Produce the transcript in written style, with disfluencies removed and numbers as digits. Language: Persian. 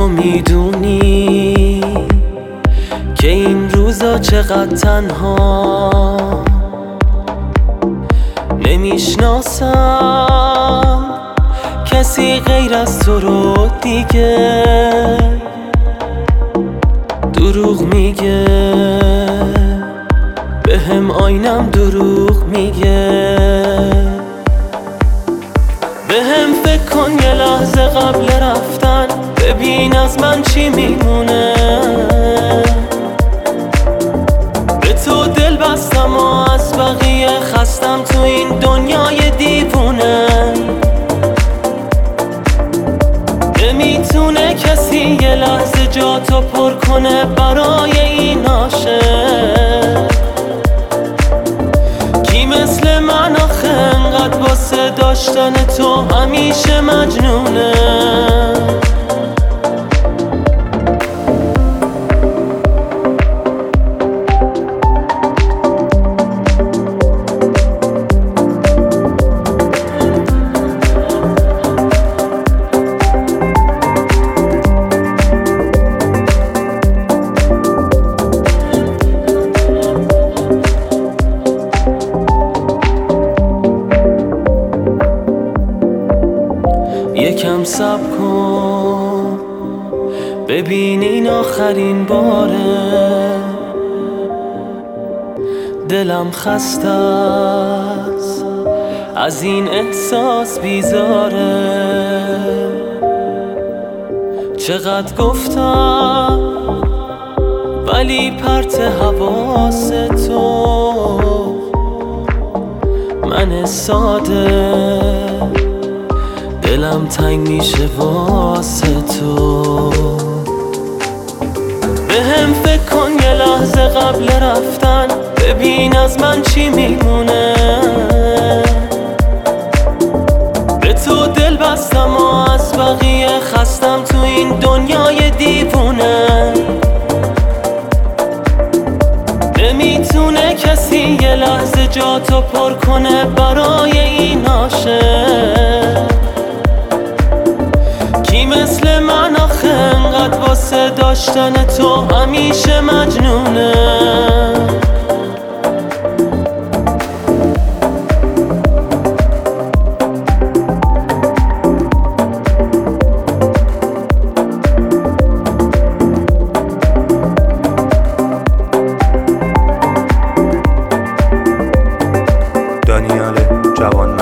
تو میدونی که این روزا چقدر تنها نمیشناسم کسی غیر از تو رو دیگه. دروغ میگه بهم آینم، دروغ میگه. بهم فکر کن یه لحظه قبل رفتن، ببین از من چی میمونه. به تو دل بستم و از بقیه خستم تو این دنیای دیوونه. نمیتونه کسی یه لحظه جاتو پر کنه برای این عاشق. کی مثل من آخه انقدر واسه داشتن تو همیشه مجنونه. یکم صبر کن ببین این آخرین باره. دلم خسته است از این احساس بیزاره. چقدر گفتم ولی پرت حواس تو من ساده دلم تنگ میشه واسه تو. بهم فکر کن یه لحظه قبل رفتن، ببین از من چی میمونه. به تو دل بستم و از بقیه خستم تو این دنیای دیوونه. نمیتونه کسی یه لحظه جاتو پر کنه برای این عاشق. کی مثل من آخه انقدر واسه داشتن تو همیشه مجنونه. دانیال جوان